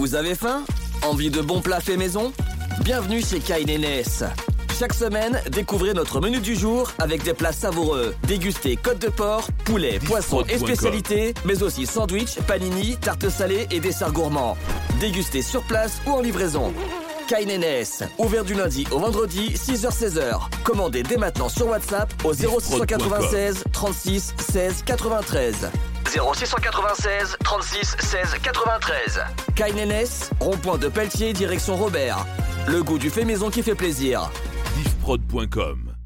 Vous avez faim? Envie de bons plats faits maison? Bienvenue chez Kainenes. Chaque semaine, découvrez notre menu du jour avec des plats savoureux. Dégustez côte de porc, poulet, poisson et spécialités, mais aussi sandwich, panini, tartes salées et desserts gourmands. Dégustez sur place ou en livraison. Kainenes, ouvert du lundi au vendredi, 6h-16h. Commandez dès maintenant sur WhatsApp au 0696 36 16 93. 0696 36 16 93. Kainenes, rond-point de Pelletier, direction Robert. Le goût du fait maison qui fait plaisir. Diffprod.com